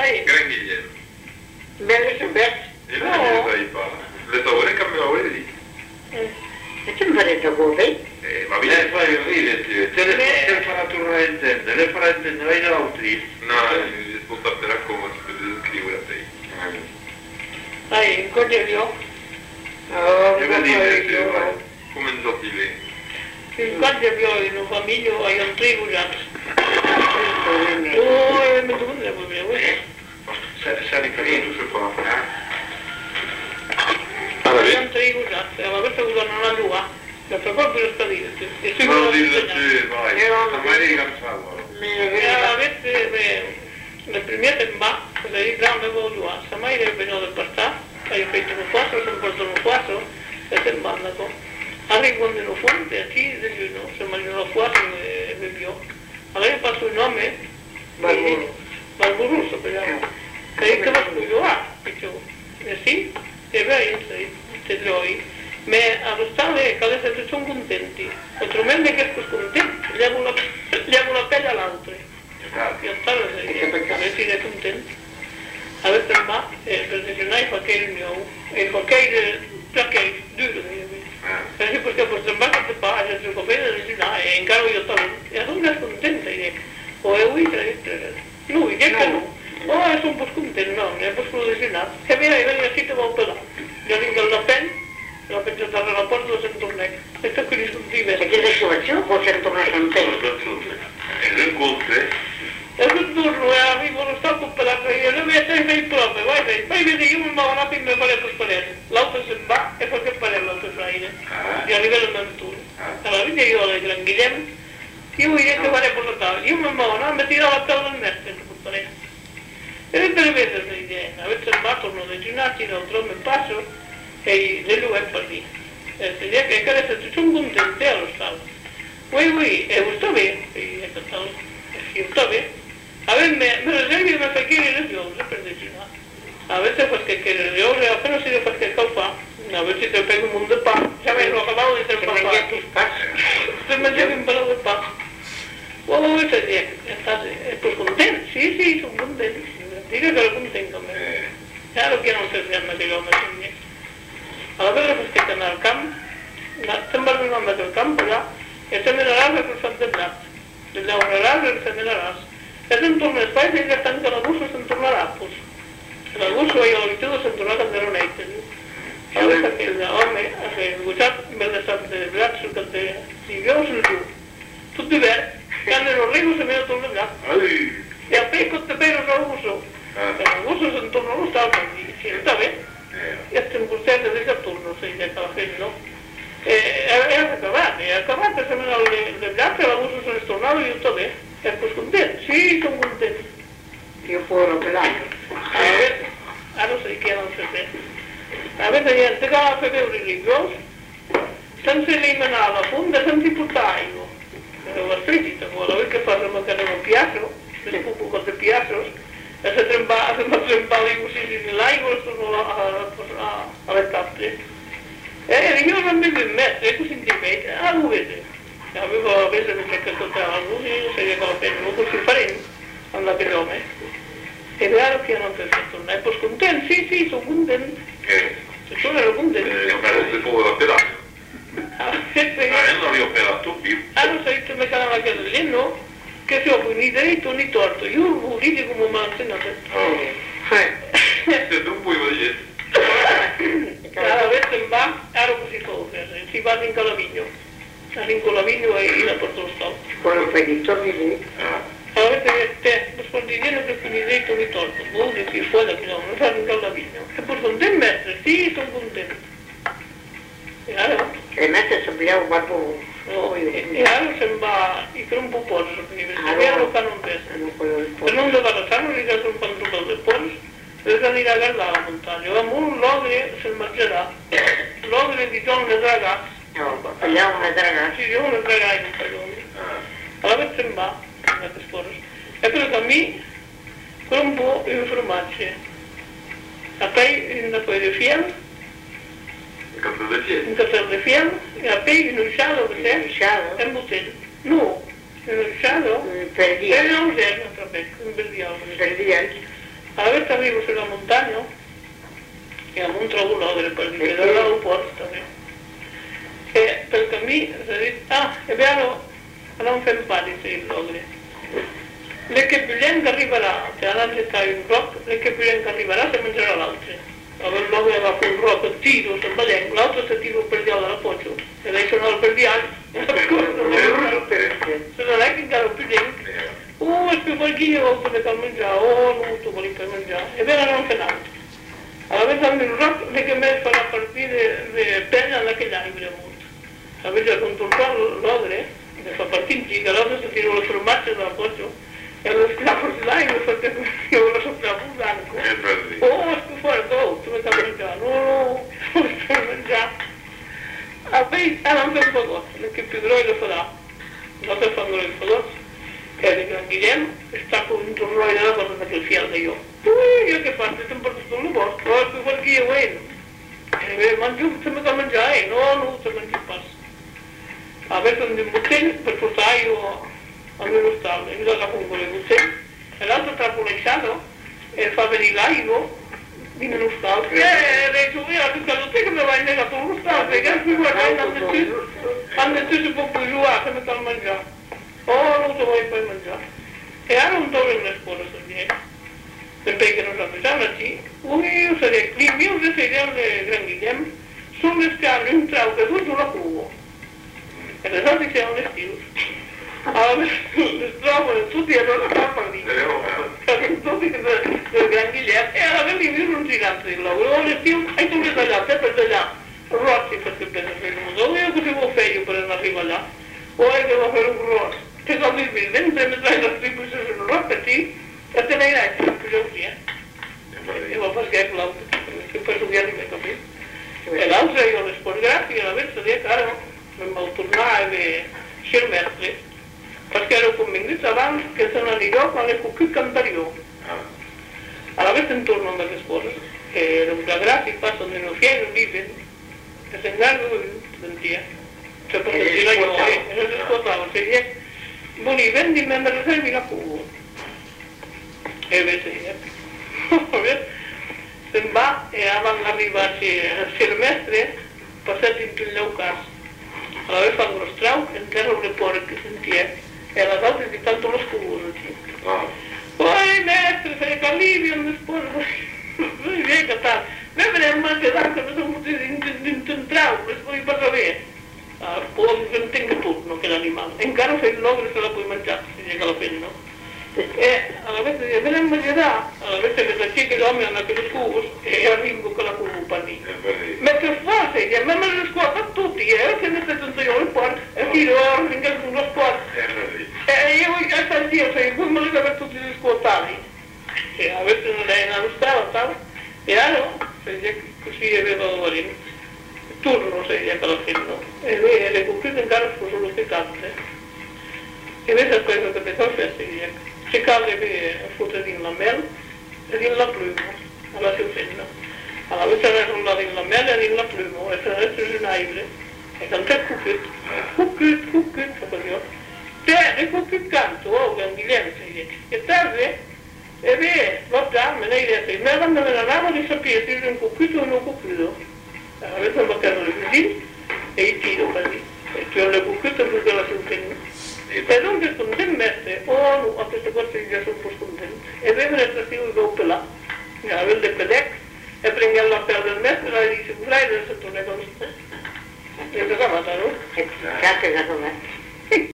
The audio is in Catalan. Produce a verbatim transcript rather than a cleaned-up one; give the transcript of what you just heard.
Gran Guillem. Bello sempre. E la mia sai fa. Le tavole cambiavano lì. E che mi farete voi? Eh, ma Lei vedi? fa il ride, te le farà tornare a intendere, le farà intendere ai altri. No, mi spunta per racconto, per scrivere a te. Dai, incontri io? E vedi, io, come non so di lei. Incontri io in una famiglia, io ho tre cugini. Oh, mi domanda proprio, Sari carino. Tu sei qua. io ho tre cugini, ma questa cosa non la tua. La tua proprio lo scadere. E se Non non dire lo te, vai. Non mai ricansavo. le prime temba, le grandi voluwa, samai le venuto del pasta, io ho fatto un quattro, sono portato un quattro, e te mandato. Arrivo nello fonte, a chi del giorno, se mangiano quattro e bevió. Allora io passo il nome, Barburuso, speriamo. E io che lo scuso, ah, dicevo, eh sì, e beh, te lo ma allo stare che adesso sono contenti, altrimenti che sono contenti, gli hago una, gli hago una pelle all'altro. Io stavo a essere contenti. Adesso ma, per esempio, fa che il mio, e fa che il, perché duro, perché perché per sembrare che paga, se come decisionale, e in caro io stavo, e sono contenta, o è lui, lui, che no, o sono un po' contento, no, è un po' decisionale, e viene, viene, si trova un po' là, io ringo la pelle, l'ho pensato alla porta e sono tornato. E sto qui sul diverso. E che situazione può essere tornato a tempo? E lo incontri? E il turno e arrivo lo stato per la io non mi attendo il proprio, vai, vai, vai, vedi, io mi muovo una prima e fare per sparire. L'auto si va e fa che fare l'auto fraine. E arriva il mio turno. Allora, vedi io alle Gran Guillem, io voglio che fare per la tavola, io mi muovo, no, mi tiro la tavola del mestre per sparire. E per vedere se idee, avete il batto, non è girato, non trovo il passo, e lui è per lì. E se dice che adesso ci sono contenti allo stato. Oui, oui, e questo è, e questo è, avete me lo serve una facchina di giorno per decisionare. Avete qualche giorno, appena si deve qualche cosa, avete te pego un mondo di pa, già mi hanno acabato di essere papà. Se mangiavi un po' di pa. Oh, se dice, è per contenti? Sì, sì, sono contenti. Dico che sono contenti con me. Chiaro che non si ferma di come allora perché stanno al campo, sembrano un nome del campo là, e se me la rasa per fare del lato. Le da una rasa e se me la rasa. E se non torna a Spagna, io tanto la bussa se non torna a Rappos. La bussa io ho visto se torna a Canderonete. E io perché il nome, se guardate, me la sta del braccio, che si vio sul giù. Tutti bene, quando non arrivo se me la torna là. E a pecco te pelo la busso. E la bussa se non torna allo stato, si sta bene. E se un corsetto del turno si è alla fine, no? E era acabata, e acabata se me le braccia la bussa sono stornato io sto bene. E poi contento, sì, sono contento. Io fuori l'operaio. Allora si chiamano sempre. Avete niente che la febbre religiosa, senza eliminare la fonda, senza portaio. Era stretita, vuole avere che fare magari un piatto, se può cose piatto. E se tremba, se mi trembava così nell'aigua sono alle tappe. E io non mi metto, e così di me, ah, lo vede. Avevo preso che c'è questo trago, e se io non lo così faremo, alla pedome. E vero che non per tornare, e poi contento, sì, sì, sono contento. Se sono ero contento. E io penso che poi l'operato. Ah, io non l'ho operato più. Allora se io mi canavo la casa lì, no? Che se ho né diritto né torto, io lo dico come mi ha insegnato. Se non puoi vedere. Allora, questo in va, ero così cose, si va in Calavigno. In Calavigno e io la porto lo stato. Con il pedito di lì. Allora, te, per dire che ne diritto né torto, vuol dire fuori da qui, non sta in Calavigno. E poi sono del mestre, sì, sono contento. E allora? E mentre sappiamo quanto... E allora sembra che non può porre, perché se vero che non pensa. Se non deve lasciare, ricordo un quanto del porre, deve venire a guardare la montagna. Ma un logre se mangerà, logre di donne ragazzi. No, parliamo di ragazzi. Sì, io non ragazzi non parliamo. Allora sembra, che sporre. E per che me, con un po' di informazioni. E poi una poi di fiamme, un castello di fiamme, e poi in un scialo, perché? Un scialo? È un butello. No, in un scialo? Per E dire. non serve, un bel diavolo. Per dire. a veure arribo a la muntanya, i amb un trobo l'ogre per dir, de l'aeroport també. Que pel camí s'ha dit, ah, e veure, anam fent pari, s'ha dit l'ogre. Le que pillen que arribarà, que ara ens està un roc, le que pillen que arribarà se menjarà l'altre. A veure, l'ogre va fer un roc, el tiro, se'n ballenc, l'altre se tiro per allà de la potxo, e deixo anar el per dial, se n'anà que encara el pillenc. Uh, és que per aquí ja vol poder cal menjar, oh, no, tu volia per menjar. E veure, anam fent alt. A la vez amb el roc, le que més farà partir de, de pell en aquell arbre amunt. A veure, ja contorcar l'ogre, que fa partir que l'altre se tira les formatges de la potxo, e les clapes d'aigua perquè jo la soplava un blanco. Oh, és que fora tou, tu me cal menjar. No, no, no per menjar. A veure, anam fent fagots, le que Pedró i la farà. Nosaltres fan els fagots. Que de Gran Guillem està com un torroi de la cosa d'aquell fiel de jo. Ui, jo què fas? Te'n portes tot el bosc? Oh, és que per aquí ja ho he. E bé, manjo, se me cal menjar, eh? No, no, se menja pas. A veure, amb un botell per portar aigua al meu hostal. I l'agafo un gol de botell. E l'altre trapo l'aixado, e fa venir l'aigua dins l'hostal. Eh, deixo, mira, tu que no sé que me vaig negar tot l'hostal, perquè és que guardant amb de tu, amb de tu se pot jugar, se me cal menjar. Oh, no te voy a menjar. E ara un torren les coses, també. Sempre que nosaltres anem aquí, ui, ho seré, li mius de cereal de Gran Guillem, són les que han un trau que dut una cubo. E les altres seran les tius. A més, les trobo en tot i no les fa per dir. En tot i del Gran Guillem, e a més li mius un gigant de l'ogre. Oh, les tius, ai, tu les allà, te per allà. Rossi, perquè penses que no m'ho dono, que si ho feio per anar arribar allà. O hay que va fer un ros. Que és el vivir dentro, me trae los tipus de un ros petit, que te n'hi ha que jo ho dia. I va pas que és l'altre, que per ho dia ni m'he capit. E l'altre, jo l'esport gràfic, a la vez, sabia que ara me'n vau tornar a haver sis mestres, perquè era convingut abans que se n'anirò quan l'he cuquit anterior. A la vez em torno amb les coses, que era un gràfic, passa on no fia i no viven, que s'engarga d'un dia. Se pot sentir jo, eh? No s'escoltava, seria... Boni, ven, dime, me reservi la cubo. E bé, seria. A veure, se'n va, e abans d'arribar a ser mestre, passat dins el meu cas. A la vez fan gros trau, enterra un porc que sentia, e a les altres i tanto los cubos aquí. Oi, mestre, feia que alivien les porcs. Muy bé, que tal? Ve, venem mal quedar, que no som dins un trau, les vull passar bé. Ah, podem que en tingui tot, no, aquell animal. Encara fer l'ogre se la puc menjar, si llega la pell, no? Eh, a la vez, venem menjarà, a la vez que s'aixeca l'home en aquells cubos, e jo arribo que la cubo per dir. Mentre fos ella, me me l'escolta tutti, eh, que no sé tanto jo el porc, e tiro, vinga, los porcs. E io già sentio, se voi me li avete tutti ascoltati. E avete non lei non stava, tal. E allora, se così aveva lavorato. Turno, seria que la fem, no? E bé, le complit encara es posa el que canta. I bé, després el que té que fer seria si cal bé fotre dins la mel, a dins la pluma, a la seu fent, no? A la vez s'ha d'enrolar dins la mel, a dins la pluma, e s'ha d'estres un aire, e cantar cuquet, cuquet, cuquet, cap allò. Bene, cuquet canto, oh, Gran Guillem, seria. E tarde, e bé, l'altre, me n'he idea, se me van demanar nada di sapere se era un cuquito o no cuquito. A veces me quedo en el jardín y tiro para mí. Yo le busqué todo lo que la sufren. Pero un descontente, oh, no, antes de que ya son pues contentos. Y ven el testigo y veo pelar. A ver, de pelec, he prendido la pela del mes, la dice, mira, y se torna con usted. Y se acaba, ¿no? Exacte, exacte.